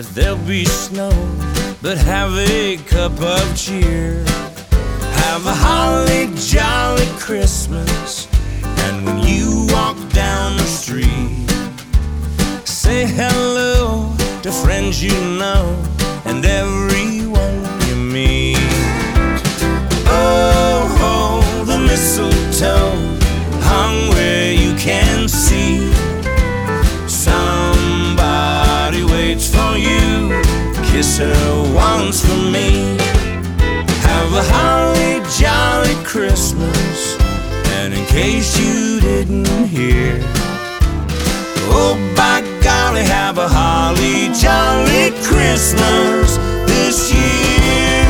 as there'll be snow, but have a cup of cheer. Have a holly jolly Christmas, and when you walk down the street, say hello to friends you know and everyone you meet. Oh, oh, the mistletoe hung where you can see. Somebody waits for you, kiss her once for me. Have a holly jolly Christmas, and in case you didn't hear, oh, by golly, have a holly jolly Christmas this year.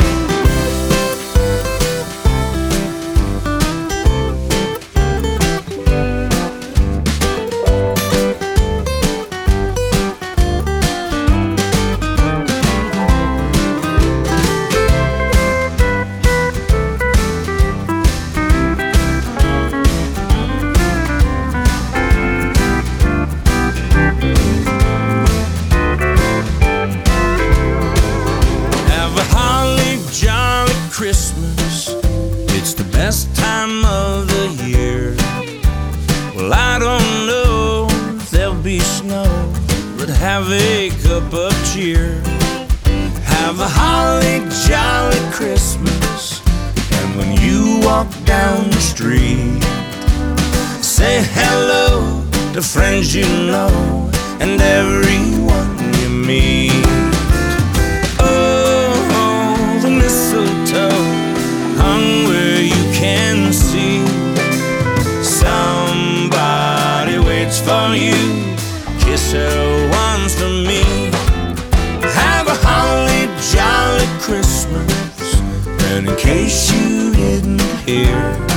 Christmas, it's the best time of the year. Well, I don't know if there'll be snow, but have a cup of cheer. Have a holly jolly Christmas, and when you walk down the street, say hello to friends you know and everyone you meet. Hung where you can see. Somebody waits for you, kiss her once for me. Have a holly jolly Christmas, and in case you didn't hear,